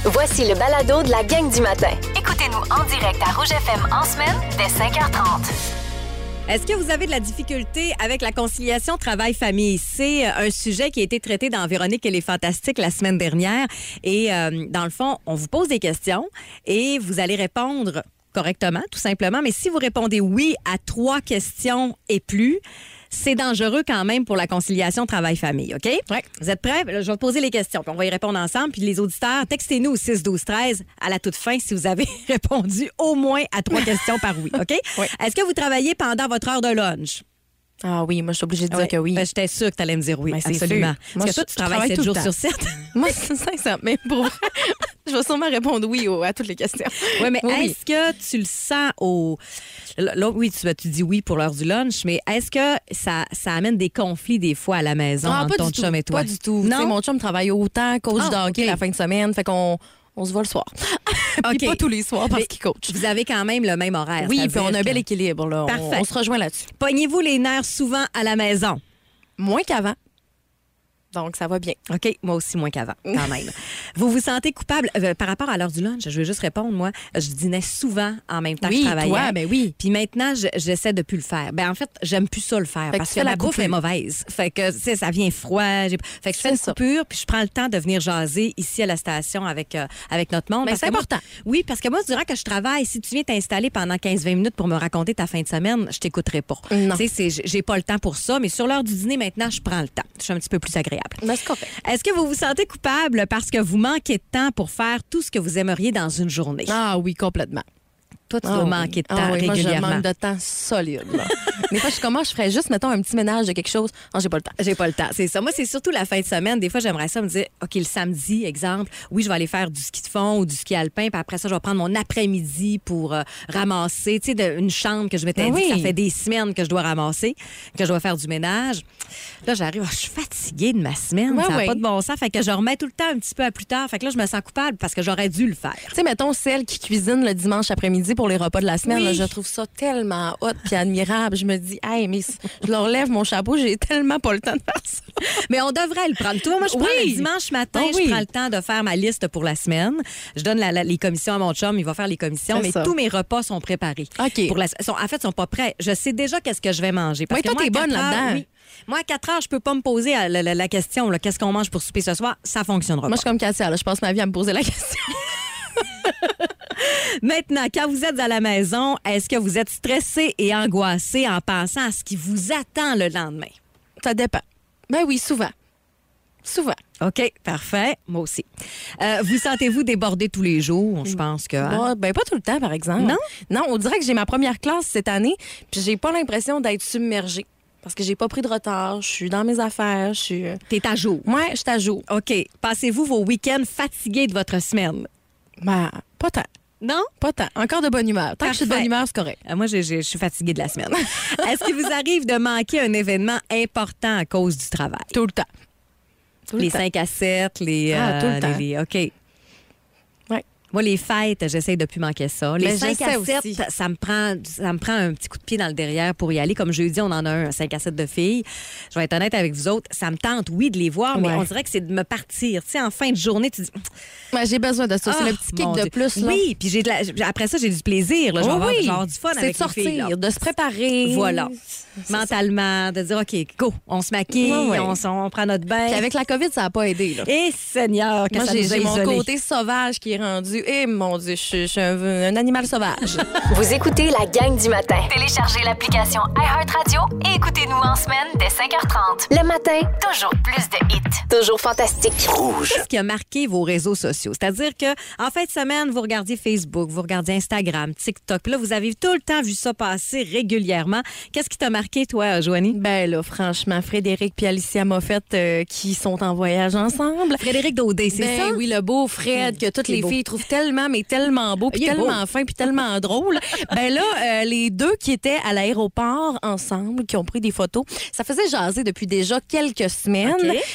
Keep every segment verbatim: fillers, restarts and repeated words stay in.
Voici le balado de la gang du matin. Écoutez-nous en direct à Rouge F M en semaine dès cinq heures trente. Est-ce que vous avez de la difficulté avec la conciliation travail-famille? C'est un sujet qui a été traité dans Véronique et les Fantastiques la semaine dernière. Et euh, dans le fond, on vous pose des questions et vous allez répondre correctement, tout simplement. Mais si vous répondez oui à trois questions et plus, c'est dangereux quand même pour la conciliation travail-famille, OK? Oui. Vous êtes prêts? Je vais vous poser les questions, puis on va y répondre ensemble. Puis les auditeurs, textez-nous au six douze treize à la toute fin si vous avez répondu au moins à trois questions par oui, OK? Oui. Est-ce que vous travaillez pendant votre heure de lunch? Ah oui, moi, je suis obligée de dire Ouais. que oui. Ben, j'étais sûre que tu allais me dire oui, Ben, c'est absolument. sûr. Parce Moi, que toi, je tu travailles travaille sept tout le jours temps. sur sept. Moi, c'est sincère, mais pour vrai, je vais sûrement répondre oui au- à toutes les questions. Oui, mais Oui, oui. est-ce que tu le sens au... Là, oui, tu, tu dis oui pour l'heure du lunch, mais est-ce que ça, ça amène des conflits des fois à la maison Ah, entre pas ton du tout. chum et toi? Pas du tout. Tu sais, Non? mon chum travaille autant, coach Ah, de hockey OK. la fin de semaine, fait qu'on on se voit le soir. Puis OK. pas tous les soirs parce Mais qu'il coach. Vous avez quand même le même horaire. Oui, puis c'est-à-dire on a un bel que- équilibre. Là. On- Parfait. On, se rejoint là-dessus. Pognez-vous les nerfs souvent à la maison? Moins qu'avant. Donc, ça va bien. OK, moi aussi, moins qu'avant, quand même. Vous vous sentez coupable euh, par rapport à l'heure du lunch? Je vais juste répondre, moi. Je dînais souvent en même temps que Oui, je travaillais. toi, ben oui. Puis maintenant, je- j'essaie de plus le faire. Ben en fait, j'aime plus ça le faire Fait que parce tu que fais la la bouffe coupure. est mauvaise. Fait que, tu sais, ça vient froid. J'ai- Fait que je fais C'est une ça. coupure puis je prends le temps de venir jaser ici à la station avec, euh, avec notre monde. Ben, Parce c'est que moi- important. oui, parce que moi, durant que je travaille, si tu viens t'installer pendant quinze vingt minutes pour me raconter ta fin de semaine, je t'écouterai pas. Non. Tu sais, c'est- j'ai- j'ai pas le temps pour ça, mais sur l'heure du dîner, maintenant, je prends le temps. Je suis un petit peu plus agréable. Ben, c'est correct. Est-ce que vous vous sentez coupable parce que vous manquez de temps pour faire tout ce que vous aimeriez dans une journée? Ah oui, complètement. Toi, tu Ah dois oui. manquer de temps Ah oui, moi, régulièrement. je manque de temps solide. là. Des fois, je suis comme, ah, je ferais juste, mettons, un petit ménage de quelque chose. Ah, j'ai pas le temps. J'ai pas le temps. C'est ça. Moi, c'est surtout la fin de semaine. Des fois, j'aimerais ça me dire, OK, le samedi, exemple, oui, je vais aller faire du ski de fond ou du ski alpin, puis après ça, je vais prendre mon après-midi pour euh, ramasser, tu sais, de- une chambre que je m'étais Ben dit oui. que ça fait des semaines que je dois ramasser, que je dois faire du ménage. Là, j'arrive, ah, je suis fatiguée de ma semaine. Ouais, ça n'a ouais. pas de bon sens. Fait que je remets tout le temps un petit peu à plus tard. Fait que là, je me sens coupable parce que j'aurais dû le faire. Tu sais, mettons, celle qui cuisine le dimanche après-midi pour les repas de la semaine, Oui. là, je trouve ça tellement hot puis admirable. Je me dis, hey, mais je leur lève mon chapeau, j'ai tellement pas le temps de faire ça. Mais on devrait le prendre. Toi, moi, je prends Oui. le dimanche matin, Oh oui. je prends le temps de faire ma liste pour la semaine. Je donne la- la- les commissions à mon chum, il va faire les commissions, C'est mais ça. tous mes repas sont préparés. OK. Pour la, sont, en fait, ils sont pas prêts. Je sais déjà qu'est-ce que je vais manger. Parce Oui, que toi, moi, t'es à bonne quatre heures, là-dedans. oui. Moi, à quatre heures, je peux pas me poser à la, la- la question, là, qu'est-ce qu'on mange pour souper ce soir? Ça fonctionnera Moi, pas. je suis comme Cassia, là, je passe ma vie à me poser la question. Maintenant, quand vous êtes à la maison, est-ce que vous êtes stressé et angoissé en pensant à ce qui vous attend le lendemain? Ça dépend. Ben oui, souvent. Souvent. OK, parfait. Moi aussi. Euh, vous sentez-vous débordé tous les jours? Je pense que... hein? Bah, ben pas tout le temps, par exemple. Non? Non, on dirait que j'ai ma première classe cette année, puis j'ai pas l'impression d'être submergée. Parce que j'ai pas pris de retard, je suis dans mes affaires, je suis... T'es à jour. Ouais, je suis à jour. OK. Passez-vous vos week-ends fatigués de votre semaine? Ben, pas tant. Non? Pas tant. Encore de bonne humeur. Tant que je suis de Parfait. bonne humeur, c'est correct. Euh, moi, j'ai- j'ai- je suis fatiguée de la semaine. Est-ce qu'il vous arrive de manquer un événement important à cause du travail? Tout le temps. Tout le Les temps. cinq à sept, les... Ah, tout le les- temps. les- OK. Ouais. Moi, les fêtes, j'essaie de plus manquer ça. Les Mais cinq à j'essaie sept, aussi. ça, ça me prend, ça me prend un petit coup de pied dans le derrière pour y aller. Comme jeudi, on en a un, un cinq à sept de filles. Je vais être honnête avec vous autres. Ça me tente, oui, de les voir, mais Ouais. on dirait que c'est de me partir. Tu sais, en fin de journée, tu dis... Ouais, j'ai besoin de ça. c'est Ah, le petit kick mon de Dieu. plus. Là. Oui, puis j'ai de la- après ça, j'ai du plaisir. Là. Je vais Oh avoir, oui. je vais avoir du fun C'est avec de sortir, les filles. là. de se préparer. Voilà. C'est Mentalement, de dire, OK, go, on se maquille, Ouais, ouais. On, s- on prend notre bain. Puis avec la COVID, ça n'a pas aidé. Là. Et Seigneur, que Moi, ça j'ai nous a j'ai mon isolés. côté sauvage qui est rendu. Eh, mon Dieu, je suis je suis un, un animal sauvage. Vous écoutez la gang du matin. Téléchargez l'application iHeartRadio et écoutez-nous en semaine dès cinq heures trente. Le matin, Toujours plus de hits. toujours fantastique. Qu'est-ce qui a marqué vos réseaux sociaux? C'est-à-dire que en fin de semaine, vous regardiez Facebook, vous regardiez Instagram, TikTok. Puis là, vous avez tout le temps vu ça passer régulièrement. Qu'est-ce qui t'a marqué, toi, Joanie? Ben là, franchement, Frédéric et Alicia Moffett euh, qui sont en voyage ensemble. Frédéric Daudet, c'est Ben ça? oui, le beau Fred que toutes Il est les beau. filles trouvent tellement, mais tellement beau, puis Il est tellement beau. fin, puis tellement drôle. Ben là, euh, les deux qui étaient à l'aéroport ensemble, qui ont pris des photos, ça faisait jaser depuis déjà quelques semaines. OK. Mais là, c'est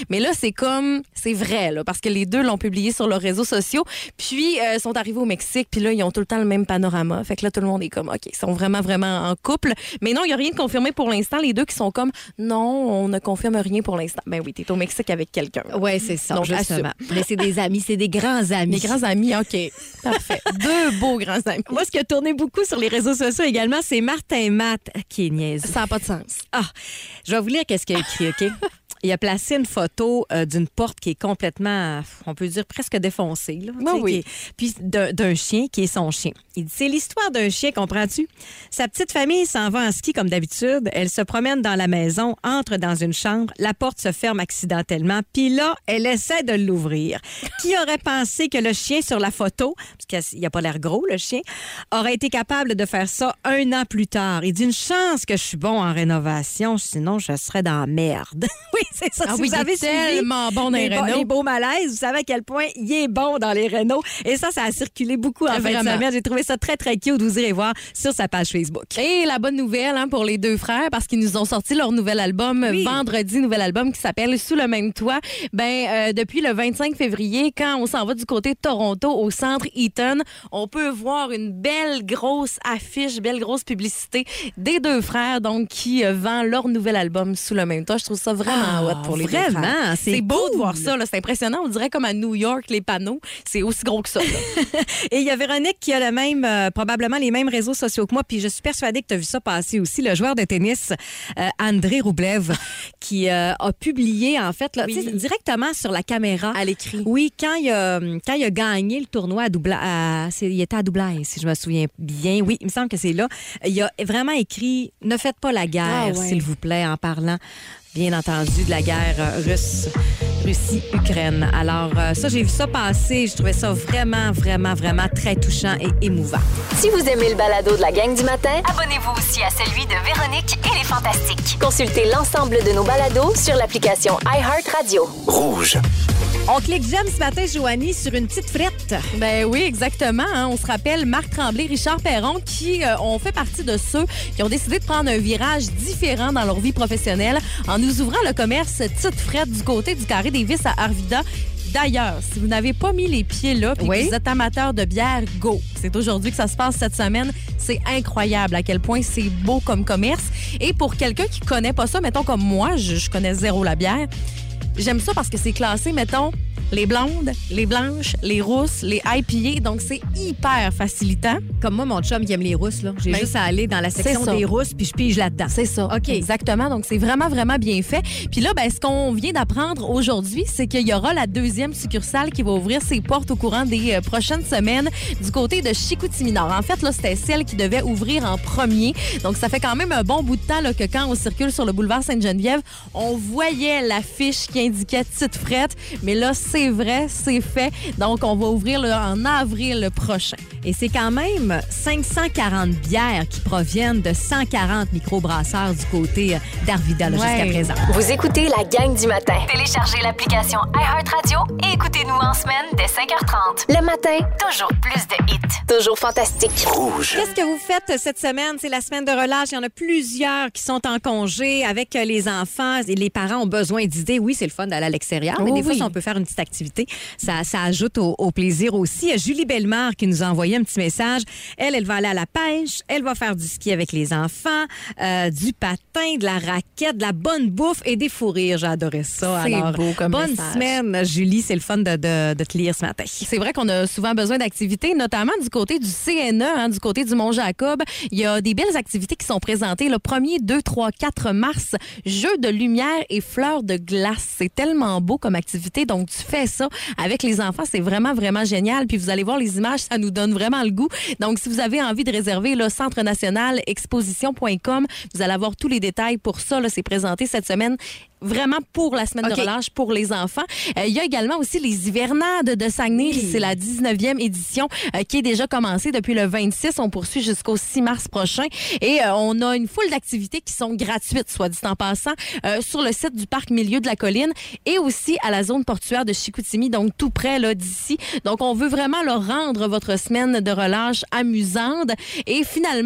c'est comme, c'est vrai, là, parce que les deux l'ont publié sur leurs réseaux sociaux. Puis, euh, sont arrivés au Mexique, puis là, ils ont tout le temps le même panorama. Fait que là, tout le monde est comme, OK, ils sont vraiment, vraiment en couple. Mais non, il n'y a rien de confirmé pour l'instant. Les deux qui sont comme, non, on ne confirme rien pour l'instant. Ben oui, t'es au Mexique avec quelqu'un. Oui, c'est ça, Donc, justement. Mais c'est des amis, c'est des grands amis. Des grands amis, OK. Parfait. Deux beaux grands amis. Moi, ce qui a tourné beaucoup sur les réseaux sociaux également, c'est Martin Matt qui est niaiseux. Ça n'a pas de sens. Ah, je vais vous lire qu'est-ce qu'il a écrit, OK? Il a placé une photo euh, d'une porte qui est complètement, on peut dire, presque défoncée. Là, oh oui. Qui est, puis d'un, d'un chien qui est son chien. Il dit, c'est l'histoire d'un chien, comprends-tu? Sa petite famille s'en va en ski comme d'habitude. Elle se promène dans la maison, entre dans une chambre. La porte se ferme accidentellement. Puis là, elle essaie de l'ouvrir. Qui aurait pensé que le chien sur la photo, parce qu'il n'a pas l'air gros, le chien, aurait été capable de faire ça un an plus tard? Il dit, une chance que je suis bon en rénovation, sinon je serais dans la merde. Oui, c'est ça. Ah si oui, vous avez il est tellement bon dans les, les, rénaux. les beaux malaises, vous savez à quel point il est bon dans les rénaux. Et ça, ça a circulé beaucoup en fin de semaine. J'ai trouvé ça très, très cute. Vous irez voir sur sa page Facebook. Et la bonne nouvelle hein, pour les deux frères, parce qu'ils nous ont sorti leur nouvel album oui. vendredi, nouvel album qui s'appelle Sous le même toit. Ben, euh, depuis le vingt-cinq février, quand on s'en va du côté de Toronto, au centre Eaton, on peut voir une belle grosse affiche, belle grosse publicité des deux frères, donc qui euh, vend leur nouvel album Sous le même toit. Je trouve ça vraiment Ah, hot pour les vraiment, deux frères. c'est, c'est beau cool. de voir ça, là. C'est impressionnant. On dirait comme à New York, les panneaux. C'est aussi gros que ça. Et il y a Véronique qui a le même, euh, probablement les mêmes réseaux sociaux que moi, puis je suis persuadée que tu as vu ça passer aussi, le joueur de tennis euh, André Roublev, qui euh, a publié, en fait, là, oui. directement sur la caméra. À l'écrit. Oui, quand il a, quand il a gagné le tournoi à Dublin, à, c'est, il était à Dublin, si je me souviens bien. Oui, il me semble que c'est là. Il a vraiment écrit « Ne faites pas la guerre, ah, ouais. s'il vous plaît », en parlant bien entendu, de la guerre russe, Russie-Ukraine. Alors, euh, ça, j'ai vu ça passer. Je trouvais ça vraiment, vraiment, vraiment très touchant et émouvant. Si vous aimez le balado de la gang du matin, abonnez-vous aussi à celui de Véronique et les Fantastiques. Consultez l'ensemble de nos balados sur l'application iHeartRadio. Rouge. On clique j'aime ce matin, Joanie, sur une petite frette. Ben oui, exactement. Hein. On se rappelle Marc Tremblay, Richard Perron, qui euh, ont fait partie de ceux qui ont décidé de prendre un virage différent dans leur vie professionnelle en nous ouvrant le commerce Tite Frette du côté du Carré des Vis à Arvida. D'ailleurs, si vous n'avez pas mis les pieds là puis oui. que vous êtes amateur de bière, go! C'est aujourd'hui que ça se passe cette semaine. C'est incroyable à quel point c'est beau comme commerce. Et pour quelqu'un qui connaît pas ça, mettons comme moi, je, je connais zéro la bière, j'aime ça parce que c'est classé, mettons, les blondes, les blanches, les rousses, les I P A. Donc, c'est hyper facilitant. Comme moi, mon chum qui aime les rousses, là. J'ai ben, juste à aller dans la section des rousses puis je pige là-dedans. C'est ça. OK. Exactement. Donc, c'est vraiment, vraiment bien fait. Puis là, ben, ce qu'on vient d'apprendre aujourd'hui, c'est qu'il y aura la deuxième succursale qui va ouvrir ses portes au courant des euh, prochaines semaines du côté de Chicoutimi-Nord. En fait, là, c'était celle qui devait ouvrir en premier. Donc, ça fait quand même un bon bout de temps là, que quand on circule sur le boulevard Sainte-Geneviève, on voyait l'affiche qui indiquait Tite Frette. Mais là, c'est C'est vrai, c'est fait. Donc, on va ouvrir là, en avril prochain. Et c'est quand même cinq cent quarante bières qui proviennent de cent quarante microbrasseurs du côté d'Arvida là, ouais. jusqu'à présent. Vous écoutez la gang du matin. Téléchargez l'application iHeartRadio et écoutez-nous en semaine dès cinq heures trente. Le matin, toujours plus de hits. Toujours fantastique. Rouge. Qu'est-ce que vous faites cette semaine? C'est la semaine de relâche. Il y en a plusieurs qui sont en congé avec les enfants. Et les parents ont besoin d'idées. Oui, c'est le fun d'aller à l'extérieur, mais oh, des fois, oui. si on peut faire une petite activité, ça, ça ajoute au, au plaisir aussi. Il y a Julie Bellemare qui nous a envoyé un petit message. Elle, elle va aller à la pêche. Elle va faire du ski avec les enfants, euh, du patin, de la raquette, de la bonne bouffe et des fous rires. J'ai adoré ça. C'est Alors, beau comme bonne message. Semaine, Julie. C'est le fun de, de, de te lire ce matin. C'est vrai qu'on a souvent besoin d'activités, notamment du côté du C N E, hein, du côté du Mont-Jacob. Il y a des belles activités qui sont présentées le premier, deux, trois, quatre mars. Jeux de lumière et fleurs de glace. C'est tellement beau comme activité. Donc, tu fais ça avec les enfants. C'est vraiment, vraiment génial. Puis, vous allez voir les images, ça nous donne vraiment le goût. Donc, si vous avez envie de réserver le Centre national exposition point com, vous allez avoir tous les détails pour ça. Là, c'est présenté cette semaine. Vraiment pour la semaine okay. de relâche pour les enfants. Euh, il y a également aussi les hivernades de Saguenay. Oui. C'est la dix-neuvième édition euh, qui est déjà commencée depuis le vingt-six. On poursuit jusqu'au six mars prochain. Et euh, on a une foule d'activités qui sont gratuites, soit dit en passant, euh, sur le site du parc Milieu de la Colline et aussi à la zone portuaire de Chicoutimi, donc tout près là, d'ici. Donc, on veut vraiment leur rendre votre semaine de relâche amusante. Et finalement,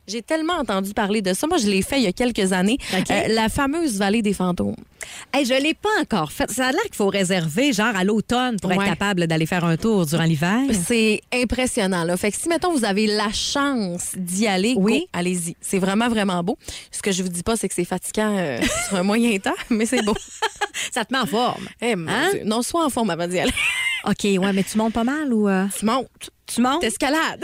J'ai tellement entendu parler de ça. Moi, je l'ai fait il y a quelques années. OK. Euh, la fameuse vallée des fantômes. Hey, je l'ai pas encore fait. Ça a l'air qu'il faut réserver, genre à l'automne, pour Ouais. être capable d'aller faire un tour durant l'hiver. C'est impressionnant. Là. Fait que si, mettons, vous avez la chance d'y aller, Oui. go, allez-y. C'est vraiment, vraiment beau. Ce que je vous dis pas, c'est que c'est fatigant euh, sur un moyen temps, mais c'est beau. Ça te met en forme. Eh, mon Hein? Dieu. Non, sois en forme avant d'y aller. OK, ouais, mais tu montes pas mal ou... euh, Tu montes. Tu montes? T'escalades.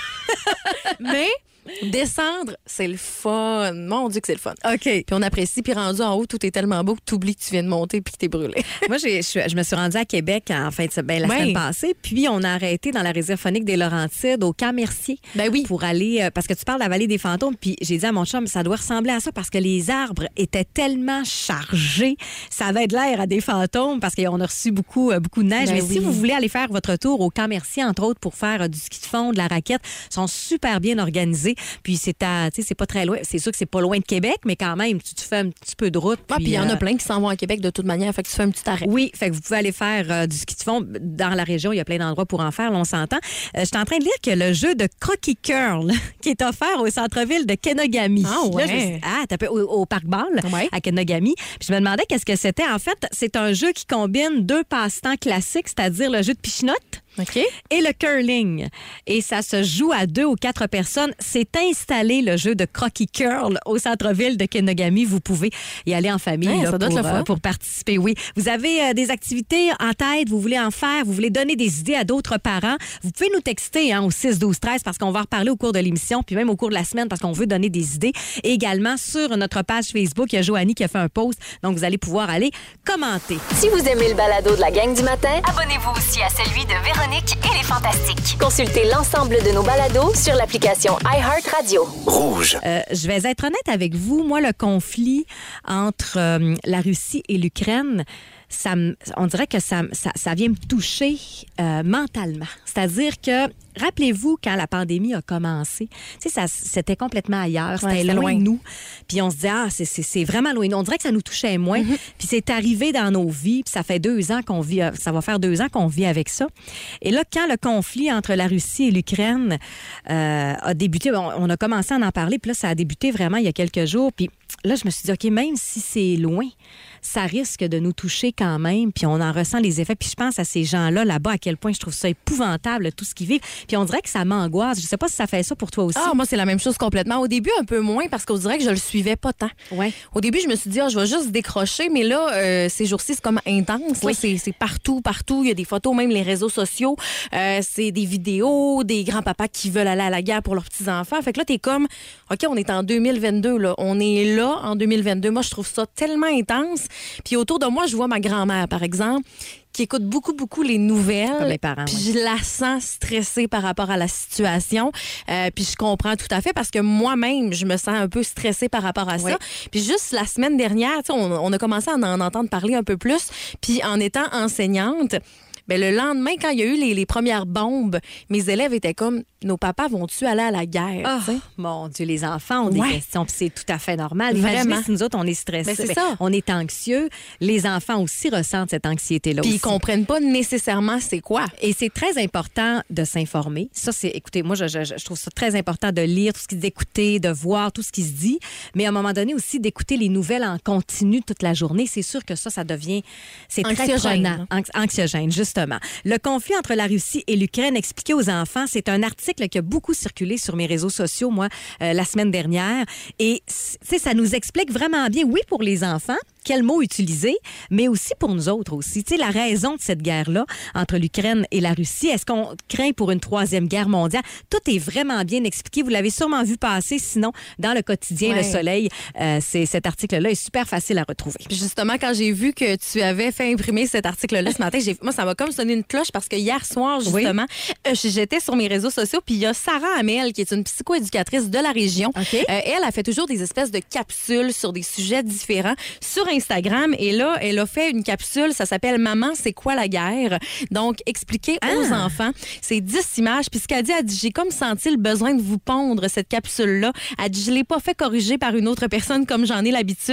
Mais descendre, c'est le fun. Mon Dieu que c'est le fun. OK. Puis on apprécie, puis rendu en haut, tout est tellement beau que tu oublies que tu viens de monter puis que t'es brûlé. Moi, j'ai- je suis- je me suis rendue à Québec en fin de, ben, la Ouais. semaine passée, puis on a arrêté dans la réserve phonique des Laurentides, au Camp Mercier. Ben oui. Pour aller, euh, parce que tu parles de la vallée des fantômes, puis j'ai dit à mon chum, ça doit ressembler à ça parce que les arbres étaient tellement chargés, ça avait de l'air à des fantômes parce qu'on a reçu beaucoup, euh, beaucoup de neige. Ben Mais oui. si vous voulez aller faire votre tour au Camp Mercier, entre autres, pour faire euh, du ski de fond, de la raquette, ils sont super bien organisés. Puis c'est à, tu sais, c'est pas très loin. C'est sûr que c'est pas loin de Québec, mais quand même, tu, tu fais un petit peu de route. Ah, puis il y en euh, a plein qui s'en vont à Québec de toute manière, fait que tu fais un petit arrêt. Oui, fait que vous pouvez aller faire euh, du ski de fond dans la région. Il y a plein d'endroits pour en faire, là, on s'entend. Euh, je suis en train de lire que le jeu de croquis curl qui est offert au centre-ville de Kenogami. Ah ouais. Là, je me suis dit, ah, t'as peu- au, au Parc Ball Ouais. à Kenogami. Puis je me demandais qu'est-ce que c'était. En fait, c'est un jeu qui combine deux passe-temps classiques, c'est-à-dire le jeu de pichinotte OK. et le curling. Et ça se joue à deux ou quatre personnes. C'est installé le jeu de croquis curl au centre-ville de Kenogami. Vous pouvez y aller en famille Ouais, là, ça doit être pour, le fun. euh, pour participer. Oui. Vous avez euh, des activités en tête, vous voulez en faire, vous voulez donner des idées à d'autres parents. Vous pouvez nous texter hein, au six douze treize parce qu'on va en reparler au cours de l'émission, puis même au cours de la semaine parce qu'on veut donner des idées. Et également sur notre page Facebook, il y a Joanie qui a fait un post. Donc, vous allez pouvoir aller commenter. Si vous aimez le balado de la gang du matin, Abonnez-vous aussi à celui de Véronique et les Fantastiques. consultez l'ensemble de nos balados sur l'application iHeartRadio. Rouge. Euh, je vais être honnête avec vous. Moi, le conflit entre euh, la Russie et l'Ukraine, ça, me- on dirait que ça, ça, ça vient me toucher euh, mentalement. C'est-à-dire que, rappelez-vous, quand la pandémie a commencé, tu sais, ça, c'était complètement ailleurs. C'était Ouais, c'était loin loin. de nous. Puis on se disait, ah, c'est, c'est, c'est vraiment loin. On dirait que ça nous touchait moins. Mm-hmm. Puis c'est arrivé dans nos vies. Puis ça fait deux ans qu'on vit, euh, ça va faire deux ans qu'on vit avec ça. Et là, quand le conflit entre la Russie et l'Ukraine euh, a débuté, on, on a commencé à en parler. Puis là, ça a débuté vraiment il y a quelques jours. Puis là, je me suis dit, OK, même si c'est loin, ça risque de nous toucher quand même, puis on en ressent les effets. Puis je pense à ces gens-là là-bas, à quel point je trouve ça épouvantable, tout ce qu'ils vivent. Puis on dirait que ça m'angoisse. Je sais pas si ça fait ça pour toi aussi. Ah, moi, c'est la même chose complètement. Au début, un peu moins parce qu'on dirait que je le suivais pas tant. Ouais. Au début, je me suis dit, ah, je vais juste décrocher, mais là, euh, ces jours-ci, c'est comme intense. là. Oui. C'est, c'est partout, partout. Il y a des photos, même les réseaux sociaux. Euh, c'est des vidéos, des grands-papas qui veulent aller à la guerre pour leurs petits-enfants. Fait que là, t'es comme, OK, on est en deux mille vingt-deux, là. On est là en deux mille vingt-deux. Moi, je trouve ça tellement intense. Puis autour de moi, je vois ma grand-mère, par exemple, qui écoute beaucoup, beaucoup les nouvelles. Comme les parents, Puis ouais. je la sens stressée par rapport à la situation. Euh, puis je comprends tout à fait parce que moi-même, je me sens un peu stressée par rapport à ça. Oui. Puis juste la semaine dernière, tu sais, on, on a commencé à en, en entendre parler un peu plus. Puis en étant enseignante, ben le lendemain, quand il y a eu les, les premières bombes, mes élèves étaient comme, nos papas vont-tu aller à la guerre? Ah, tu sais? mon Dieu, les enfants ont des Ouais. questions, puis c'est tout à fait normal. Vraiment. Imaginez si nous autres, on est stressés. Ben, c'est Ben, ça. On est anxieux. Les enfants aussi ressentent cette anxiété-là Puis aussi. ils comprennent pas nécessairement c'est quoi. Et c'est très important de s'informer. Ça, c'est, écoutez, moi, je, je, je trouve ça très important de lire tout ce qui d'écouter, de voir tout ce qui se dit, mais à un moment donné aussi d'écouter les nouvelles en continu toute la journée. C'est sûr que ça, ça devient, c'est très Anxiogène. prenant. Anx- anxiogène, justement. Le conflit entre la Russie et l'Ukraine expliqué aux enfants, c'est un article qui a beaucoup circulé sur mes réseaux sociaux, moi, euh, la semaine dernière. Et, tu sais, ça nous explique vraiment bien, oui, pour les enfants, quels mots utiliser, mais aussi pour nous autres aussi. Tu sais, la raison de cette guerre-là entre l'Ukraine et la Russie, est-ce qu'on craint pour une troisième guerre mondiale? Tout est vraiment bien expliqué. Vous l'avez sûrement vu passer, sinon, dans le quotidien Ouais. Le Soleil. Euh, c'est, cet article-là est super facile à retrouver. Puis justement, quand j'ai vu que tu avais fait imprimer cet article-là ce matin, j'ai, moi, ça m'a comme sonné une cloche parce que hier soir, justement, euh, j'étais sur mes réseaux sociaux, puis il y a Sarah Hamel, qui est une psychoéducatrice de la région. OK. Euh, elle a fait toujours des espèces de capsules sur des sujets différents sur Instagram. Et là, elle a fait une capsule, ça s'appelle « Maman, c'est quoi la guerre? » Donc, expliquer aux enfants. C'est dix images. Puis ce qu'elle dit, elle dit « J'ai comme senti le besoin de vous pondre cette capsule-là. » Elle dit « Je l'ai pas fait corriger par une autre personne comme j'en ai l'habitude. »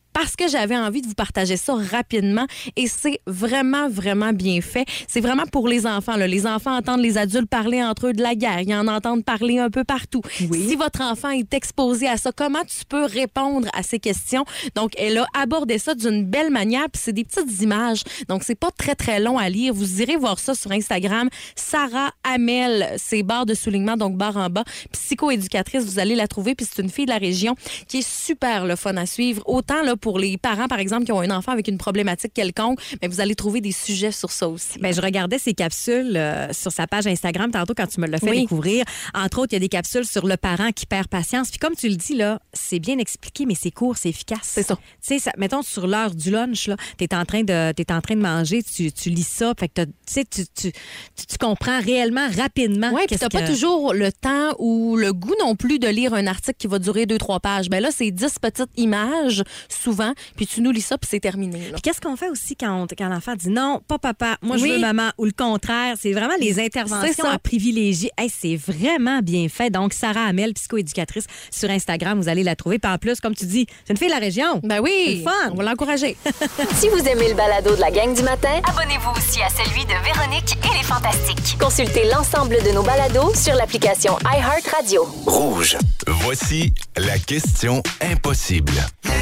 parce que j'avais envie de vous partager ça rapidement et c'est vraiment, vraiment bien fait. C'est vraiment pour les enfants. Là. Les enfants entendent les adultes parler entre eux de la guerre. Ils en entendent parler un peu partout. Oui. Si votre enfant est exposé à ça, comment tu peux répondre à ces questions? Donc, elle a abordé ça d'une belle manière, puis c'est des petites images. Donc, c'est pas très, très long à lire. Vous irez voir ça sur Instagram. Sarah Hamel, c'est barre de soulignement, donc barre en bas. Psychoéducatrice, vous allez la trouver, puis c'est une fille de la région qui est super le fun à suivre. Autant là, pour les parents, par exemple, qui ont un enfant avec une problématique quelconque, mais vous allez trouver des sujets sur ça aussi. Bien, je regardais ces capsules euh, sur sa page Instagram tantôt quand tu me l'as fait oui. découvrir. Entre autres, il y a des capsules sur le parent qui perd patience. Puis comme tu le dis, là, c'est bien expliqué, mais c'est court, c'est efficace. C'est ça. Tu sais, mettons, sur l'heure du lunch, là, t'es en train de, t'es en train de manger, tu, tu lis ça, fait que tu sais, tu, tu, tu, tu comprends réellement rapidement. Oui, puis t'as que... pas toujours le temps ou le goût non plus de lire un article qui va durer deux, trois pages. Ben là, c'est dix petites images, souvent, puis tu nous lis ça, puis c'est terminé. Là. Puis qu'est-ce qu'on fait aussi quand, on, quand l'enfant dit non, pas papa, moi je oui. veux maman, ou le contraire. C'est vraiment les interventions à privilégier. Hey, c'est vraiment bien fait. Donc, Sarah Hamel, psychoéducatrice, sur Instagram, vous allez la trouver. Puis en plus, comme tu dis, c'est une fille de la région. Ben oui, c'est fun. On va l'encourager. Si vous aimez le balado de la gang du matin, Abonnez-vous aussi à celui de Véronique et les Fantastiques. consultez l'ensemble de nos balados sur l'application iHeartRadio. Rouge. Voici la question impossible.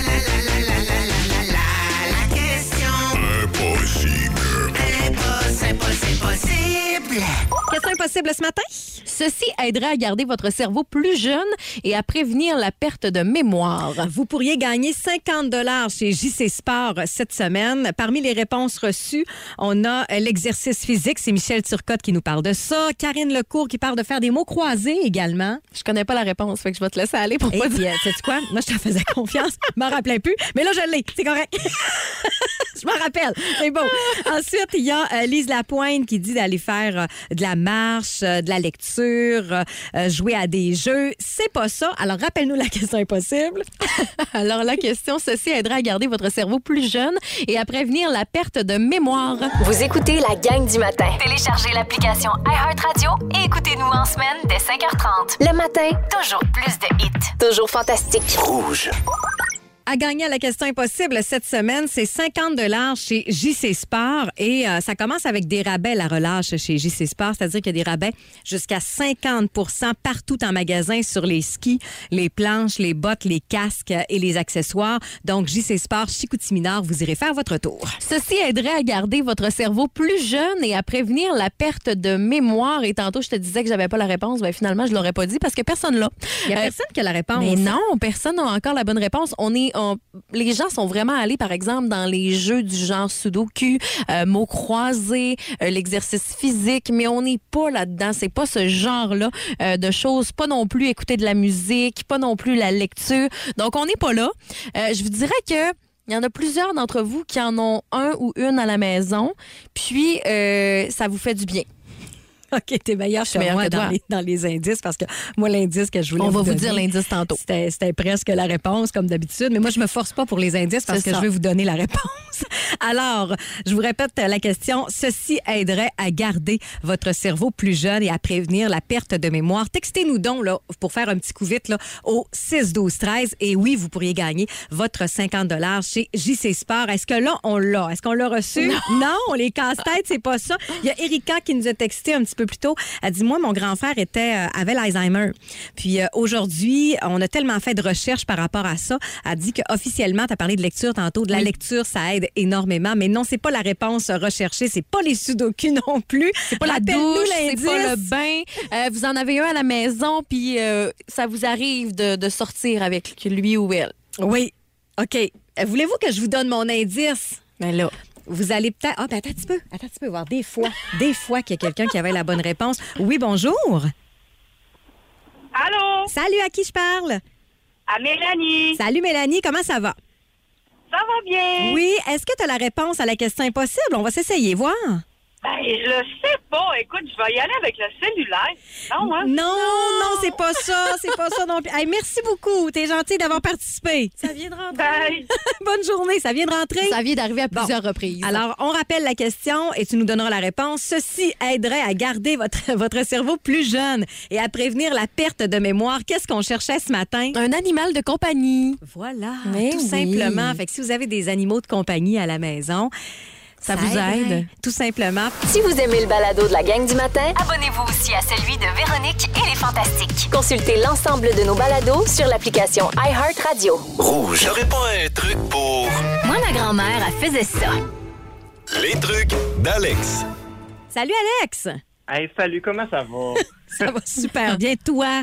Question impossible ce matin? Ceci aiderait à garder votre cerveau plus jeune et à prévenir la perte de mémoire. Vous pourriez gagner cinquante dollars chez J C Sport cette semaine. Parmi les réponses reçues, on a l'exercice physique. C'est Michel Turcotte qui nous parle de ça. Karine Lecourt qui parle de faire des mots croisés également. Je connais pas la réponse, fait que je vais te laisser aller pour Et pas puis, dire. euh, sais-tu quoi? Moi, je te faisais confiance. Je m'en rappelais plus. Mais là, je l'ai. C'est correct. Je m'en rappelle. C'est beau. Ensuite, il y a euh, Lise Lapointe qui dit d'aller faire euh, de la marche, euh, de la lecture, euh, jouer à des jeux. C'est pas ça. Alors, rappelle-nous la question impossible. Alors, la question, ceci aiderait à garder votre cerveau plus jeune et à prévenir la perte de mémoire. Vous écoutez la gang du matin. Téléchargez l'application iHeartRadio et écoutez-nous en semaine dès cinq heures trente. Le matin, Toujours plus de hits. toujours fantastique. Rouge. À gagner à la question impossible cette semaine, c'est cinquante dollars chez J C Sport et euh, ça commence avec des rabais la relâche chez J C Sport, c'est-à-dire qu'il y a des rabais jusqu'à cinquante pour cent partout en magasin sur les skis, les planches, les bottes, les casques et les accessoires. Donc J C Sport, Chicoutimi-Nord, vous irez faire votre tour. Ceci aiderait à garder votre cerveau plus jeune et à prévenir la perte de mémoire. Et tantôt, je te disais que j'avais pas la réponse. Ben, finalement, je l'aurais pas dit parce que personne l'a. Il y a Euh, personne qui a la réponse. Mais non, personne n'a encore la bonne réponse. On est, on- les gens sont vraiment allés, par exemple, dans les jeux du genre Sudoku, euh, mots croisés, euh, l'exercice physique, mais on n'est pas là-dedans. C'est pas ce genre-là euh, de choses. Pas non plus écouter de la musique, pas non plus la lecture. Donc, on n'est pas là. Euh, je vous dirais que il y en a plusieurs d'entre vous qui en ont un ou une à la maison, puis euh, ça vous fait du bien. OK, t'es meilleur que meilleure moi que dans toi. les, dans les indices parce que moi, l'indice que je voulais On va vous donner, dire l'indice tantôt. C'était, c'était presque la réponse, comme d'habitude. Mais moi, je me force pas pour les indices parce C'est que ça. je vais vous donner la réponse. Alors, je vous répète la question. Ceci aiderait à garder votre cerveau plus jeune et à prévenir la perte de mémoire. Textez-nous donc là, pour faire un petit coup vite là, au six douze treize. Et oui, vous pourriez gagner votre cinquante dollars chez J C Sport. Est-ce que là, on l'a? Est-ce qu'on l'a reçu? Non, non les casse-têtes, c'est pas ça. Il y a Erika qui nous a texté un petit peu plus tôt. Elle dit, moi, mon grand frère était, euh, avait l'Alzheimer. Puis euh, aujourd'hui, on a tellement fait de recherches par rapport à ça. Elle dit qu'officiellement, tu as parlé de lecture tantôt. De la Oui. lecture, ça aide énormément. Mais non, c'est pas la réponse recherchée. C'est pas les sudoku non plus. C'est pas la Rappelle-nous douche, c'est l'indice. pas le bain. Euh, vous en avez un à la maison, puis euh, ça vous arrive de, de sortir avec lui ou elle. Oui. OK. Euh, Voulez-vous que je vous donne mon indice? Mais là, Vous allez peut-être... Ah, ben attends un petit peu. Attends un petit peu. Voir des fois. Des fois qu'il y a quelqu'un qui avait la bonne réponse. Oui, bonjour. Allô? Salut, à qui je parle? À Mélanie. Salut, Mélanie. Comment ça va? Ça va bien? Oui. Est-ce que tu as la réponse à la question impossible? On va s'essayer, voir. Ben, je le sais pas. Écoute, je vais y aller avec le cellulaire. Non, hein? Non, non, c'est pas ça. C'est pas ça non plus. Hey, merci beaucoup. T'es gentil d'avoir participé. Ça vient de rentrer. Bye. Bonne journée. Ça vient de rentrer. Ça vient d'arriver à plusieurs Bon. reprises. Alors, on rappelle la question et tu nous donneras la réponse. Ceci aiderait à garder votre, votre cerveau plus jeune et à prévenir la perte de mémoire. Qu'est-ce qu'on cherchait ce matin? Un animal de compagnie. Voilà, Mais tout oui. simplement. Fait que si vous avez des animaux de compagnie à la maison, Ça vous aiderait. aide. Tout simplement. Si vous aimez le balado de la gang du matin, Abonnez-vous aussi à celui de Véronique et les Fantastiques. consultez l'ensemble de nos balados sur l'application iHeartRadio. Rouge. J'aurais pas un truc pour Moi, ma grand-mère, elle faisait ça. les trucs d'Alex. Salut Alex! Hey, salut, comment ça va? Ça va super bien, toi?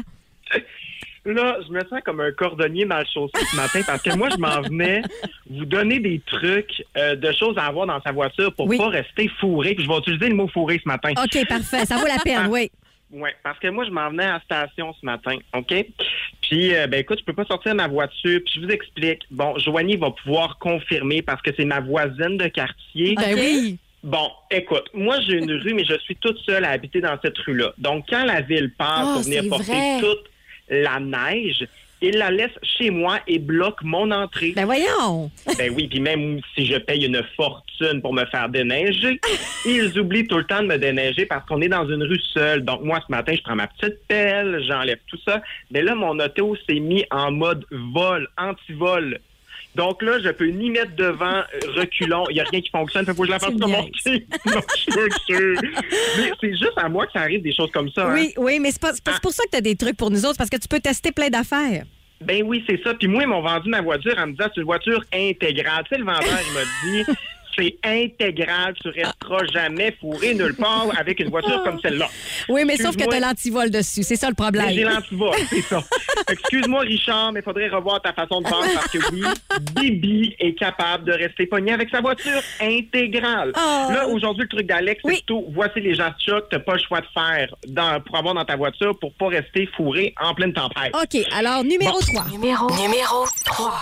Là, je me sens comme un cordonnier mal chaussé ce matin parce que moi, je m'en venais vous donner des trucs euh, de choses à avoir dans sa voiture pour Oui. pas rester fourré. Puis je vais utiliser le mot fourré ce matin. OK, parfait. Ça vaut la peine, oui. Oui, parce que moi, je m'en venais à la station ce matin, OK? Puis, euh, ben écoute, je peux pas sortir ma voiture. Puis je vous explique. Bon, Joanie va pouvoir confirmer parce que c'est ma voisine de quartier. Ben OK. oui. Bon, écoute, moi, j'ai une rue, mais je suis toute seule à habiter dans cette rue-là. Donc, quand la ville passe Ah, pour venir c'est porter vrai. toute la neige, il la laisse chez moi et bloque mon entrée. Ben voyons! Ben oui, puis même si je paye une fortune pour me faire déneiger, ils oublient tout le temps de me déneiger parce qu'on est dans une rue seule. Donc moi, ce matin, je prends ma petite pelle, j'enlève tout ça. Mais là, mon auto s'est mis en mode vol, anti-vol. Donc là, je peux ni mettre devant, euh, reculons, il n'y a rien qui fonctionne. Il faut que je la fasse Tu remonter. Non, je suis sûr. Mais c'est juste à moi que ça arrive des choses comme ça. hein. Oui, oui, mais c'est pas- c'est pas- c'est pour ça que tu as des trucs pour nous autres, parce que tu peux tester plein d'affaires. Ben oui, c'est ça. Puis moi, ils m'ont vendu ma voiture en me disant c'est une voiture intégrale. Tu sais, le vendeur, il m'a dit c'est intégral, tu resteras jamais fourré nulle part avec une voiture comme celle-là. Oui, mais sauf que Excuse-moi. tu as l'antivol dessus. C'est ça le Mais j'ai problème. l'antivol, c'est ça. Excuse-moi, Richard, mais il faudrait revoir ta façon de faire parce que oui, Bibi est capable de rester pogné avec sa voiture intégrale. Oh. Là, aujourd'hui, le truc d'Alex, c'est Oui. plutôt voici les gens de choc, t'as pas le choix de faire dans, pour avoir dans ta voiture pour pas rester fourré en pleine tempête. OK, alors numéro Bon. trois. Numéro, numéro trois.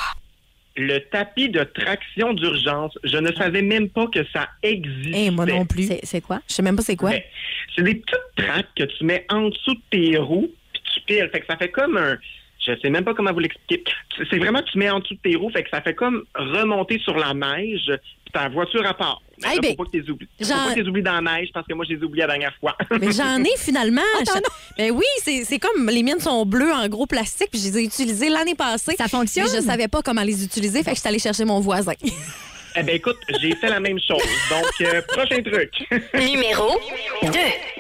Le tapis de traction d'urgence, je ne savais même pas que ça existait. Et moi non plus. C'est c'est quoi? Je sais même pas c'est quoi. Ben, c'est des petites traques que tu mets en dessous de tes roues, puis tu piles. Fait que ça fait comme un... Je sais même pas comment vous l'expliquer. C'est vraiment que tu mets en dessous de tes roues, fait que ça fait comme remonter sur la neige, puis ta voiture à part. Mais Hey, là, ben, faut pas que tu les oublies. Faut j'en- pas que tu les oublies dans la neige, parce que moi, je les ai oubliés la dernière fois. Mais j'en ai finalement. Je- Ben oui, c'est c'est comme les miennes sont bleues en gros plastique, puis je les ai utilisées l'année passée. Ça fonctionne? Mais je savais pas comment les utiliser, fait que je suis allée chercher mon voisin. Eh ben écoute, j'ai fait la même chose. Donc, euh, prochain truc. Numéro deux.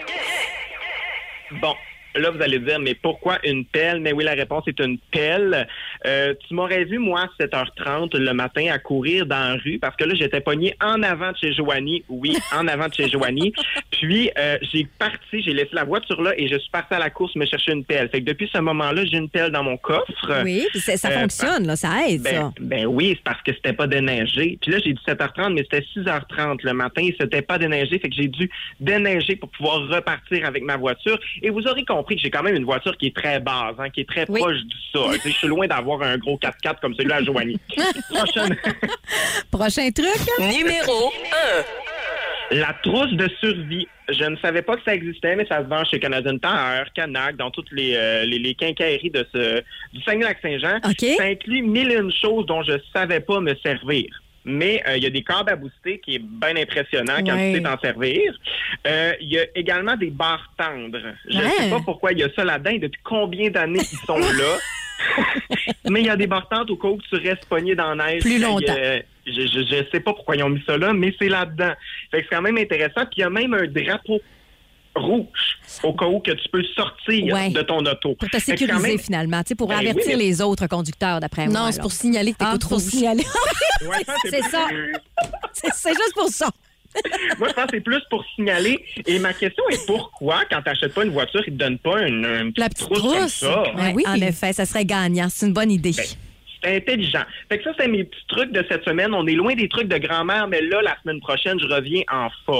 Bon. Là, vous allez dire, mais pourquoi une pelle? Mais oui, la réponse est une pelle. Euh, tu m'aurais vu, moi, à sept heures trente le matin à courir dans la rue parce que là, j'étais pogné en avant de chez Joanie. Oui, en avant de chez Joanie. Puis, euh, j'ai parti, j'ai laissé la voiture là et je suis parti à la course me chercher une pelle. Fait que depuis ce moment-là, j'ai une pelle dans mon coffre. Oui, puis c'est- ça Euh, fonctionne, là, ça aide, Ben, ça. ben oui, c'est parce que c'était pas déneigé. Puis là, j'ai dit sept heures trente, mais c'était six heures trente le matin et c'était pas déneigé. Fait que j'ai dû déneiger pour pouvoir repartir avec ma voiture. Et vous aurez compris que j'ai quand même une voiture qui est très basse, hein, qui est très Oui. proche du sol. Tu sais, je suis loin d'avoir un gros quatre-quatre comme celui-là à Joanie. Prochaine. Prochain truc? Numéro un. La trousse de survie. Je ne savais pas que ça existait, mais ça se vend chez Canadian Tire, Canac, dans toutes les, euh, les, les quincailleries de ce, du Saguenay-Lac-Saint-Jean. OK. Ça inclut mille et une choses dont je savais pas me servir. Mais euh, il y a des câbles à booster qui est bien impressionnant quand Ouais. tu sais t'en servir. Euh, Il y a également des barres tendres. Je ne Ouais. sais pas pourquoi il y a ça là-dedans et depuis combien d'années ils sont là. Mais il y a des barres tendres au cas où tu restes pogné dans la neige. Plus Il y a- longtemps. je, je, je sais pas pourquoi ils ont mis ça là, mais c'est là-dedans. Fait que c'est quand même intéressant. Puis il y a même un drapeau rouge au cas où que tu peux sortir Ouais. de ton auto. Pour te Fait que c'est quand sécuriser, même- finalement, tu sais, pour Ben oui, avertir mais- les autres conducteurs, d'après moi. Non, c'est là. pour signaler que Ah, t'écoutes pour rouge. signaler. Ouais, ça, C'est ça. C'est c'est juste pour ça. Moi, je pense que c'est plus pour signaler. Et ma question est pourquoi, quand tu n'achètes pas une voiture, ils te donnent pas une, une petite La petite trousse comme trousse. ça? Ben Ouais, oui. En effet, ça serait gagnant. C'est une bonne idée. Ben, c'est intelligent. Fait que ça, c'est mes petits trucs de cette semaine. On est loin des trucs de grand-mère, mais là, la semaine prochaine, je reviens en force.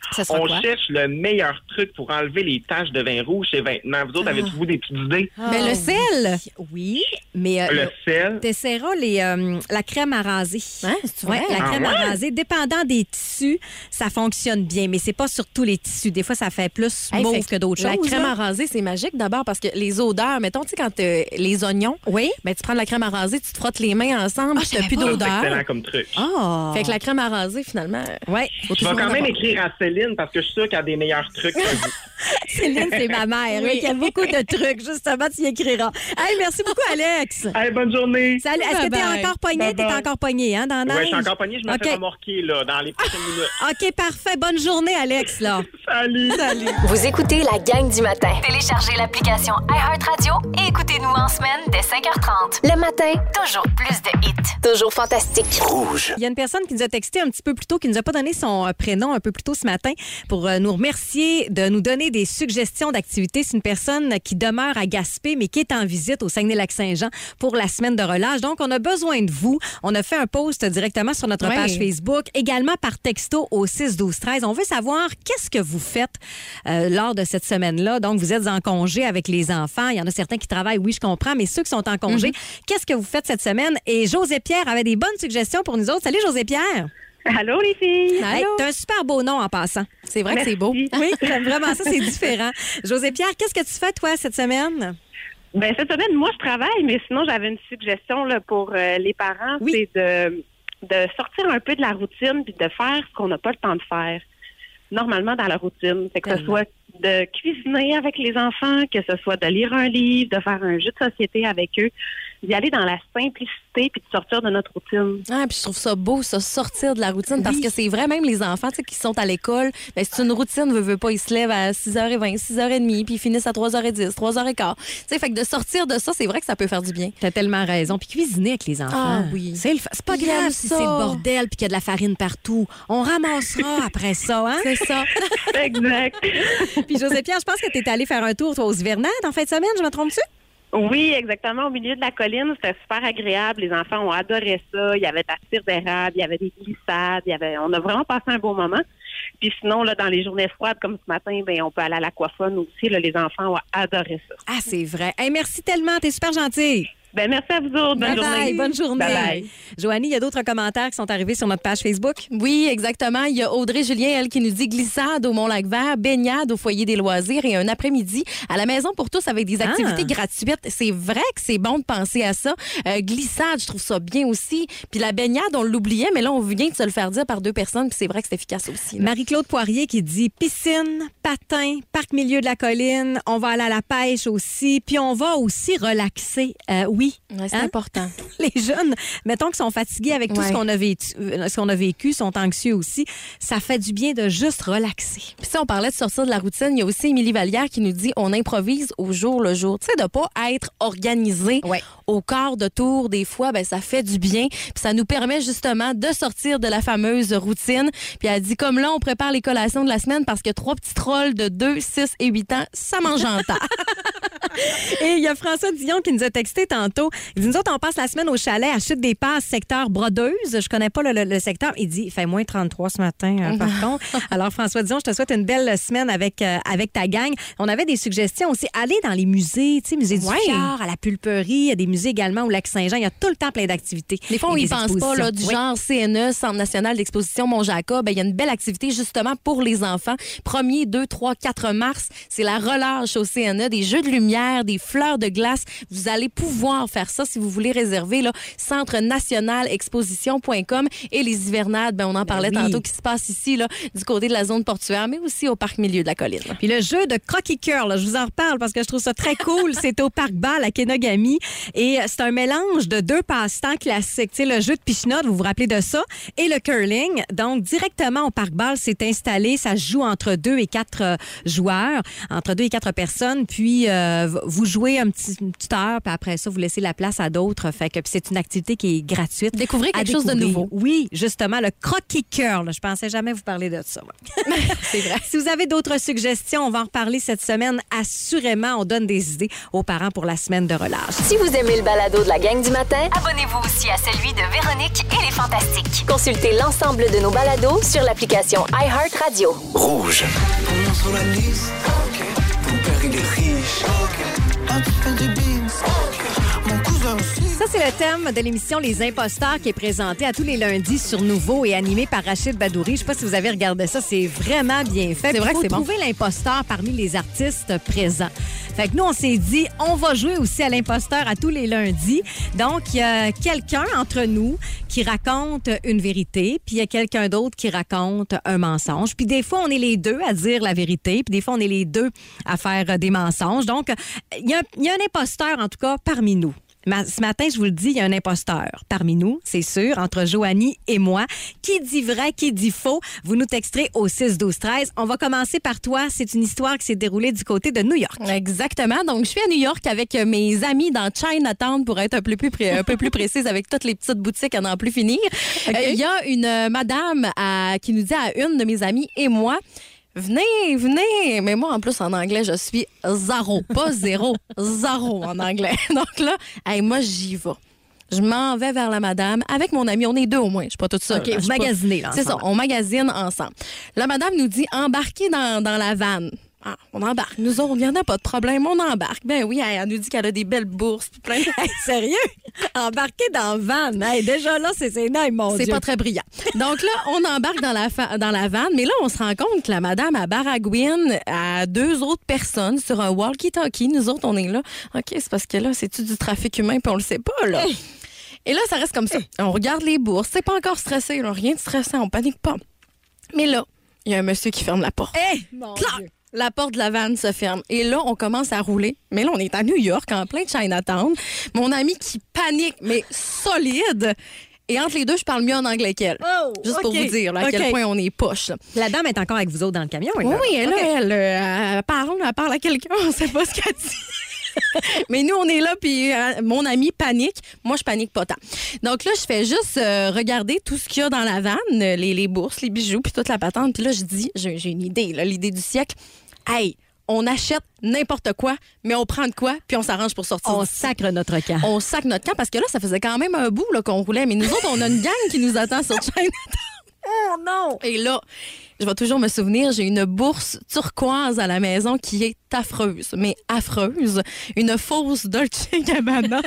Ça sera On quoi? cherche le meilleur truc pour enlever les taches de vin rouge chez vêtements. Vous autres, Ah. avez-vous des petites idées? Mais le sel! Oui, mais euh, Le sel. t'essaieras les, euh, la crème à raser. Hein, c'est Ouais, vrai? la Ah crème à ouais? raser, dépendant des tissus, ça fonctionne bien, mais c'est pas sur tous les tissus. Des fois, ça fait plus Hey, mauve fait que d'autres La choses. crème là. à raser, c'est magique d'abord parce que les odeurs, mettons, tu sais, quand t'as les oignons, Oui. ben, tu prends de la crème à raser, tu te frottes les mains ensemble, Ah, puis je t'as plus savais pas. C'est d'odeur. excellent comme truc. Ah. Fait que la crème à raser, finalement, Ouais. faut Je vais toujours quand en même avoir. écrire à Céline parce que je suis sûr qu'elle a des meilleurs trucs que vous. Céline, c'est ma mère, oui, qui a beaucoup de trucs. Justement, tu y écriras. Hey, merci beaucoup, Alex. Hey, bonne journée! Salut. Est-ce que t'es Bye-bye. encore pogné? T'es Bye-bye. encore pogné, hein, dans la Ouais, neige? je suis encore pogné, je me OK. fais remorquer là, dans les prochaines minutes. OK, parfait. Bonne journée, Alex, là. Salut! Salut! Vous écoutez la gang du matin. Téléchargez l'application iHeartRadio et écoutez-nous en semaine dès cinq heures trente. Le matin, Toujours plus de hits. toujours fantastique. Rouge. Il y a une personne qui nous a texté un petit peu plus tôt, qui nous a pas donné son euh, prénom un peu plus tôt ce matin pour euh, nous remercier de nous donner des suggestions d'activités. C'est une personne qui demeure à Gaspé, mais qui est en visite au Saguenay-Lac-Saint-Jean pour la semaine de relâche. Donc, on a besoin de vous. On a fait un post directement sur notre Ouais. page Facebook, également par texto au six douze treize. On veut savoir qu'est-ce que vous faites euh, lors de cette semaine-là. Donc, vous êtes en congé avec les enfants. Il y en a certains qui travaillent, oui, je comprends, mais ceux qui sont en congé, qu'est-ce que vous faites cette semaine? Et José Pierre avait des bonnes suggestions pour nous autres. Salut, José Pierre. Allô, les filles? Hey, t'as un super beau nom en passant. C'est vrai que c'est beau. Oui, j'aime vraiment ça, c'est différent. José Pierre, qu'est-ce que tu fais, toi, cette semaine? Ben, cette semaine, moi, je travaille, mais sinon, j'avais une suggestion là, pour euh, les parents. Oui. C'est de, de sortir un peu de la routine puis de faire ce qu'on n'a pas le temps de faire normalement dans la routine. C'est que ce Tellement. soit de cuisiner avec les enfants, que ce soit de lire un livre, de faire un jeu de société avec eux, d'y aller dans la simplicité puis de sortir de notre routine. Ah, puis je trouve ça beau, ça, sortir de la routine, parce que c'est vrai, même les enfants tu sais, qui sont à l'école, ben, c'est une routine, veut, veut pas, ils se lèvent à six heures vingt, six heures trente, puis ils finissent à trois heures dix, trois heures quinze. Tu sais, fait que de sortir de ça, c'est vrai que ça peut faire du bien. T'as tellement raison. Puis cuisiner avec les enfants. Ah oui. C'est, le fa- c'est pas Ils grave aiment si ça. c'est le bordel puis qu'il y a de la farine partout. On ramassera après ça, hein? C'est ça. Exact. Puis José Pierre, je pense que t'es allé faire un tour, toi, aux Hivernades en fin de semaine, je me trompe-tu? Oui, exactement. Au milieu de la colline, c'était super agréable. Les enfants ont adoré ça. Il y avait de la cire d'érable, il y avait des glissades, il y avait. On a vraiment passé un beau moment. Puis sinon, là, dans les journées froides comme ce matin, ben on peut aller à l'aquaphone aussi. Là, les enfants ont adoré ça. Ah, c'est vrai. Hey, merci tellement, t'es super gentille. Ben merci à vous autres. Bonne Bye journée. bye, bonne journée. Bye bye. Joanie, il y a d'autres commentaires qui sont arrivés sur notre page Facebook. Oui, exactement. Il y a Audrey Julien, elle, qui nous dit glissade au Mont-Lac-Vert, baignade au foyer des loisirs et un après-midi à la maison pour tous avec des activités Ah. gratuites. C'est vrai que c'est bon de penser à ça. Euh, glissade, je trouve ça bien aussi. Puis la baignade, on l'oubliait, mais là, on vient de se le faire dire par deux personnes, puis c'est vrai que c'est efficace aussi. là. Marie-Claude Poirier qui dit piscine, patin, parc milieu de la colline. On va aller à la pêche aussi. Puis on va aussi relaxer. Euh, oui. Ouais, c'est Hein? important. Les jeunes, mettons qu'ils sont fatigués avec tout Ouais. ce qu'on a vécu, euh, ce qu'on a vécu, sont anxieux aussi. Ça fait du bien de juste relaxer. Puis si on parlait de sortir de la routine, il y a aussi Émilie Vallière qui nous dit on improvise au jour le jour. Tu sais, de pas être organisé Ouais. au quart de tour des fois, ben ça fait du bien. Puis ça nous permet justement de sortir de la fameuse routine. Puis elle dit comme là, on prépare les collations de la semaine parce que trois petits trolls de deux, six et huit ans, ça mange en temps. Et il y a François Dion qui nous a texté tantôt. Il dit, nous autres, on passe la semaine au chalet à Chute des Passes, secteur Brodeuse. Je connais pas le, le- le secteur. Il dit, il fait moins trente-trois ce matin, euh, par contre. Alors, François Dion, je te souhaite une belle semaine avec, euh, avec ta gang. On avait des suggestions aussi. Aller dans les musées, tu sais, musée du Ouais. Fjord, à la Pulperie. Il y a des musées également au Lac-Saint-Jean. Il y a tout le temps plein d'activités. Des fois, on et y des pense pas, là, du expositions. Oui. genre C N E, Centre national d'exposition Mont-Jacob. Ben, il y a une belle activité justement pour les enfants. premier, deux, trois, quatre mars, c'est la relâche au C N E, des jeux de lumière, des fleurs de glace. Vous allez pouvoir faire ça si vous voulez réserver, là, centre national exposition point com. Et les hivernades, ben, on en parlait oui. tantôt, qui se passe ici, là, du côté de la zone portuaire, mais aussi au parc milieu de la colline. Puis le jeu de croquis-cœur, là, je vous en reparle parce que je trouve ça très cool. C'est au Parc Ball à Kenogami. Et c'est un mélange de deux passe-temps classiques. Tu sais, le jeu de pichenotte, vous vous rappelez de ça, et le curling. Donc, directement au Parc Ball, c'est installé. Ça se joue entre deux et quatre euh, joueurs, entre deux et quatre personnes. Puis, euh, euh, vous jouez un petit, une petite heure, puis après ça, vous laissez la place à d'autres. Fait que puis c'est une activité qui est gratuite. Découvrez quelque chose de nouveau. Oui, justement, le croquis-cœur. Là, je pensais jamais vous parler de ça. C'est vrai. Si vous avez d'autres suggestions, on va en reparler cette semaine. Assurément, on donne des idées aux parents pour la semaine de relâche. Si vous aimez le balado de la gang du matin, Abonnez-vous aussi à celui de Véronique et les Fantastiques. consultez l'ensemble de nos balados sur l'application iHeartRadio. Rouge. Mon nom sur la liste, ok. Ton père il est riche, ok. Ah, tu fais des beans, ok. Mon cousin aussi. Ça, c'est le thème de l'émission Les Imposteurs qui est présenté à tous les lundis sur Nouveau et animé par Rachid Badouri. Je sais pas si vous avez regardé ça, c'est vraiment bien fait. C'est vrai Il faut que c'est bon. trouver l'imposteur parmi les artistes présents. Fait que nous, on s'est dit, on va jouer aussi à l'imposteur à tous les lundis. Donc, il y a quelqu'un entre nous qui raconte une vérité, puis il y a quelqu'un d'autre qui raconte un mensonge. Puis des fois, on est les deux à dire la vérité, puis des fois, on est les deux à faire des mensonges. Donc, il y a, il y a un imposteur, en tout cas, parmi nous. Ma- Ce matin, je vous le dis, il y a un imposteur parmi nous, c'est sûr, entre Joanie et moi. Qui dit vrai, qui dit faux? Vous nous texterez au six douze treize. On va commencer par toi. C'est une histoire qui s'est déroulée du côté de New York. Exactement. Donc, je suis à New York avec mes amis dans Chinatown pour être un peu plus, pré- un peu plus précise avec toutes les petites boutiques à n'en plus finir. Il OK. y a une euh, madame à- qui nous dit à une de mes amies et moi, venez, venez. Mais moi, en plus, en anglais, je suis zéro. Pas zéro, zéro en anglais. Donc là, hey, moi, j'y vais. Je m'en vais vers la madame avec mon ami. On est deux au moins. Je suis pas toute seule. OK, là. Je vous suis pas- magasinez, là, C'est ça, ensemble. on magasine ensemble. La madame nous dit embarquez dans, dans la vanne. Ah, on embarque. Nous autres, il n'y en a pas de problème. On embarque. Ben oui, elle, elle nous dit qu'elle a des belles bourses. Puis plein de... Hey, sérieux? Embarquer dans le van. Hey, déjà là, c'est énorme, mon C'est Dieu. pas très brillant. Donc là, on embarque dans la, fa- dans la vanne, mais là, on se rend compte que la madame à baragouine à deux autres personnes sur un walkie-talkie. Nous autres, on est là. OK, c'est parce que là, c'est-tu du trafic humain, puis on le sait pas, là. Et là, ça reste comme ça. On regarde les bourses. C'est pas encore stressé, là. Rien de stressant. On panique pas. Mais là, il y a un monsieur qui ferme la porte. Hey, mon Clac! Dieu. La porte de la vanne se ferme. Et là, on commence à rouler. Mais là, on est à New York, en plein Chinatown. Mon ami qui panique, mais solide. Et entre les deux, je parle mieux en anglais qu'elle. Oh, Juste pour OK. vous dire là, à quel OK. point on est poche. là. La dame est encore avec vous autres dans le camion, Oui, là? oui, elle, OK. elle, euh, elle parle, elle parle à quelqu'un, on sait pas ce qu'elle dit. Mais nous, on est là, puis euh, mon ami panique. Moi, je panique pas tant. Donc là, je fais juste euh, regarder tout ce qu'il y a dans la vanne, euh, les, les bourses, les bijoux, puis toute la patente. Puis là, je dis, j'ai j'ai une idée, là, l'idée du siècle. Hey, on achète n'importe quoi, mais on prend de quoi, puis on s'arrange pour sortir. On d'ici. sacre notre camp. On sac notre camp, parce que là, ça faisait quand même un bout là, qu'on roulait. Mais nous autres, on a une gang qui nous attend sur Chinatown. Oh non! Et là, je vais toujours me souvenir, j'ai une bourse turquoise à la maison qui est affreuse, mais affreuse. Une fausse Dolce Gabbana.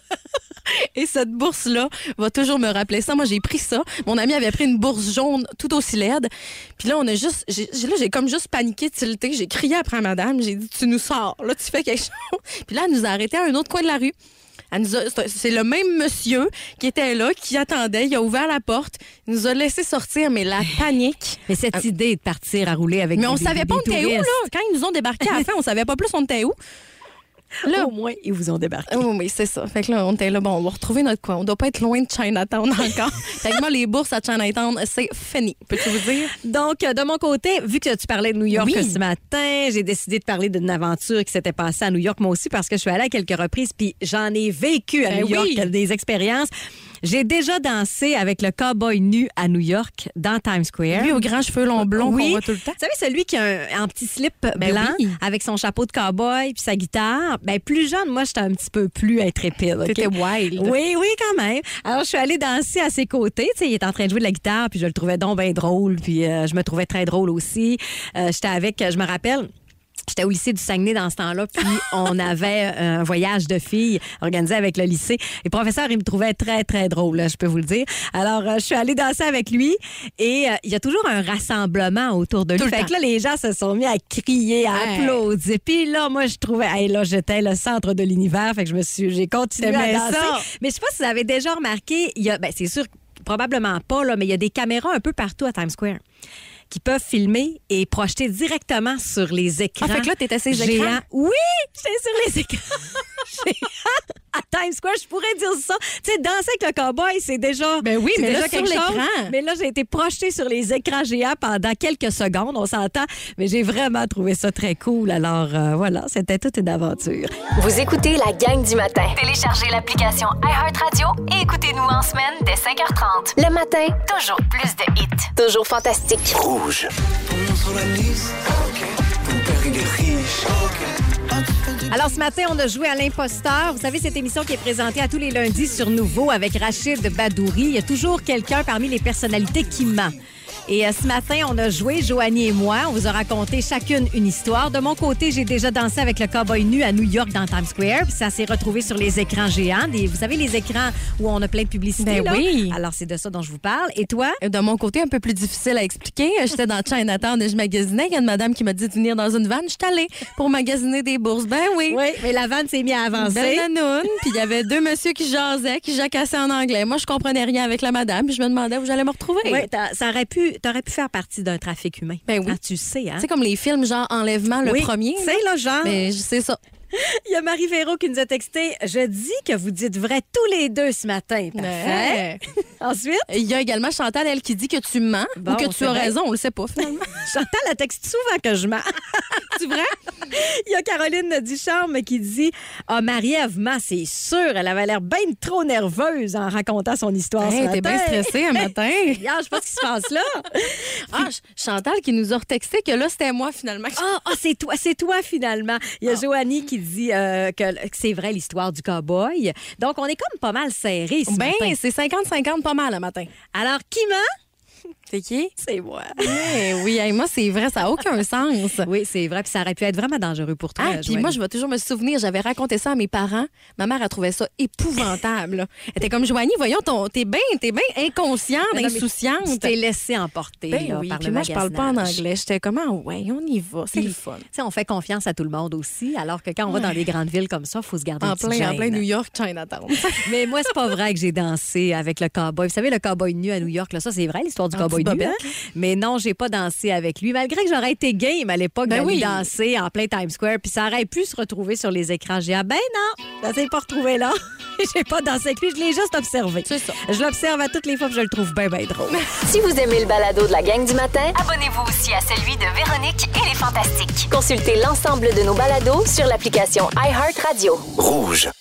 Et cette bourse-là va toujours me rappeler ça. Moi, j'ai pris ça. Mon ami avait pris une bourse jaune tout aussi laide. Puis là, on a juste... J'ai, j'ai- là, j'ai comme juste paniqué, tilté. J'ai crié après la madame. J'ai dit, tu nous sors. Là, tu fais quelque chose. Puis là, elle nous a arrêtés à un autre coin de la rue. Elle nous a- c'est c'est le même monsieur qui était là, qui attendait. Il a ouvert la porte. Il nous a laissé sortir, mais la panique. Mais cette idée de partir à rouler avec Mais on des, savait des- pas des on était où, là. touristes, Quand ils nous ont débarqué à la fin, on savait pas plus on était où. Là, au moins, ils vous ont débarqué. oui, oui, c'est ça. Fait que là, on était là, bon, on va retrouver notre coin. On doit pas être loin de Chinatown encore. Fait que moi, les bourses à Chinatown, c'est fini. Peux-tu vous dire? Donc, euh, de mon côté, vu que tu parlais de New York Oui. ce matin, j'ai décidé de parler d'une aventure qui s'était passée à New York, moi aussi, parce que je suis allée à quelques reprises, puis j'en ai vécu à Ben New York, oui. des expériences. J'ai déjà dansé avec le cowboy nu à New York, dans Times Square. Lui, aux grands cheveux longs blonds Oui. qu'on voit tout le temps. Vous savez, celui qui a un, un petit slip Ben blanc oui. avec son chapeau de cowboy puis sa guitare. Ben, plus jeune, moi, j'étais un petit peu plus intrépide. OK? T'étais wild. Oui, oui, quand même. Alors, je suis allée danser à ses côtés. Tu sais, il est en train de jouer de la guitare, puis je le trouvais donc bien drôle, puis euh, je me trouvais très drôle aussi. Euh, j'étais avec, je me rappelle, j'étais au lycée du Saguenay dans ce temps-là, puis on avait un voyage de filles organisé avec le lycée. Les professeurs, ils me trouvaient très, très drôle, là, je peux vous le dire. Alors, euh, je suis allée danser avec lui et euh, il y a toujours un rassemblement autour de lui. Tout le Fait temps. que là, les gens se sont mis à crier, à Ouais. applaudir. Puis là, moi, je trouvais, hey, là, j'étais le centre de l'univers. Fait que je me suis, j'ai continué à T'aimais danser. ça. Mais je sais pas si vous avez déjà remarqué, il y a, ben, c'est sûr, probablement pas, là, mais il y a des caméras un peu partout à Times Square qui peuvent filmer et projeter directement sur les écrans. Ah, fait que là, t'étais ces géants. écrans? Oui, j'étais sur les écrans géants. à Times Square, je pourrais dire ça. Tu sais, danser avec le cowboy, c'est déjà, Ben oui, c'est mais déjà là, quelque sur chose. l'écran. Mais là, j'ai été projetée sur les écrans géants pendant quelques secondes, on s'entend. Mais j'ai vraiment trouvé ça très cool. Alors, euh, voilà, c'était toute une aventure. Vous écoutez la gang du matin. Téléchargez l'application iHeartRadio et écoutez-nous en semaine dès cinq heures trente. Le matin, Toujours plus de hits. toujours fantastique. Rouge. Ton nom sur la liste, ok. Ton père il est riche, ok. Ah, tu fais du Alors, ce matin, on a joué à l'imposteur. Vous savez, cette émission qui est présentée à tous les lundis sur Nouveau avec Rachid Badouri. Il y a toujours quelqu'un parmi les personnalités qui ment. Et euh, ce matin, on a joué, Joanie et moi. On vous a raconté chacune une histoire. De mon côté, j'ai déjà dansé avec le cowboy nu à New York dans Times Square. Puis ça s'est retrouvé sur les écrans géants. Des, vous savez, les écrans où on a plein de publicités. Ben là? oui. Alors, c'est de ça dont je vous parle. Et toi? De mon côté, un peu plus difficile à expliquer. J'étais dans Chinatown et je magasinais. Il y a une madame qui m'a dit de venir dans une vanne. Je suis allée pour magasiner des bourses. Ben oui. Oui, mais la vanne s'est mise à avancer. Belle nanoune. Puis il y avait deux messieurs qui jasaient, qui jacassaient en anglais. Moi, je comprenais rien avec la madame. Puis je me demandais où j'allais me retrouver. Oui, t'as- ça aurait pu, t'aurais pu faire partie d'un trafic humain. Ben oui. Ah, tu sais, hein? C'est comme les films genre Enlèvement, le Oui, premier. Tu sais, là, genre. Mais je sais ça. Il y a Marie Véro qui nous a texté. Je dis que vous dites vrai tous les deux ce matin. Parfait. Ouais. Ensuite, Il y a également Chantal, elle, qui dit que tu mens Bon, ou que on tu sait as bien. raison. On le sait pas, finalement. Chantal a texté souvent que je mens. C'est vrai? Il y a Caroline Ducharme qui dit Ah, Marie-Ève ment, c'est sûr. Elle avait l'air bien trop nerveuse en racontant son histoire. Hey, ce t'es bien matin. stressée un matin. Regarde, je sais pas ce qui se passe là. Ah, Ch- Chantal qui nous a retexté que là, c'était moi, finalement. Ah, ah, c'est toi, c'est toi finalement. Il y a Joanie qui dit euh, que, que c'est vrai l'histoire du cow-boy. Donc, on est comme pas mal serrés ce Ben, matin. c'est cinquante cinquante pas mal le matin. Alors, qui ment? C'est qui? C'est moi. Eh oui, hey, moi, c'est vrai, ça n'a aucun sens. Oui, c'est vrai. Puis ça aurait pu être vraiment dangereux pour toi. Ah, puis Joanie. moi, je vais toujours me souvenir, j'avais raconté ça à mes parents. Ma mère a trouvé ça épouvantable. là. Elle était comme, Joanie, voyons, ton- t'es bien t'es bien inconsciente, Mais non, mais insouciante. Tu t'es laissé emporter Ben là, oui, par puis le moi, je parle pas en magasinage. anglais. J'étais comme, ah ouais, on y va, c'est Puis, le fun. tu sais, on fait confiance à tout le monde aussi, alors que quand on va dans des grandes villes comme ça, il faut se garder En une petite plein, en gêne. plein New York, Chinatown. Mais moi, c'est pas vrai que j'ai dansé avec le cowboy. Vous savez, le cowboy nu à New York, là, ça, c'est vrai, l'histoire du En cowboy petite nu. bobette. hein? Mais non, j'ai pas dansé avec lui, malgré que j'aurais été game à l'époque Ben d'aller oui. danser en plein Times Square, puis ça aurait pu se retrouver sur les écrans géants. Ben non, ça s'est pas retrouvé là. J'ai pas dansé avec lui, je l'ai juste observé. C'est ça. Je l'observe à toutes les fois, puis je le trouve bien, bien drôle. Si vous aimez le balado de la gang du matin, Abonnez-vous aussi à celui de Véronique et les Fantastiques. consultez l'ensemble de nos balados sur l'application iHeartRadio. Rouge.